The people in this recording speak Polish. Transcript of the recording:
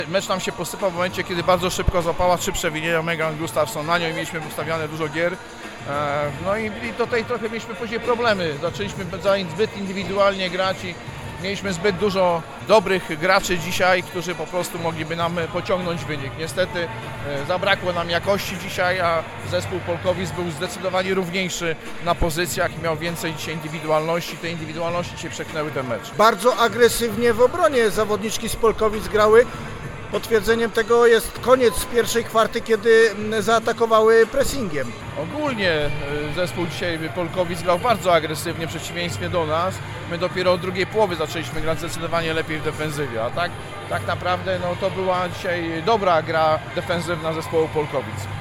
Mecz nam się posypał w momencie, kiedy bardzo szybko złapała 3 przewinienia Megan Gustafsson. Na nią i mieliśmy ustawiane dużo gier. No i tutaj trochę mieliśmy później problemy. Zaczęliśmy zbyt indywidualnie grać i mieliśmy zbyt dużo dobrych graczy dzisiaj, którzy po prostu mogliby nam pociągnąć wynik. Niestety zabrakło nam jakości dzisiaj, a zespół Polkowic był zdecydowanie równiejszy na pozycjach i miał więcej dzisiaj indywidualności. Te indywidualności dzisiaj przeknęły ten mecz. Bardzo agresywnie w obronie zawodniczki z Polkowic grały. Potwierdzeniem tego jest koniec pierwszej kwarty, kiedy zaatakowały pressingiem. Ogólnie zespół dzisiaj Polkowic grał bardzo agresywnie w przeciwieństwie do nas. My dopiero od drugiej połowy zaczęliśmy grać zdecydowanie lepiej w defensywie, a tak naprawdę no, to była dzisiaj dobra gra defensywna zespołu Polkowic.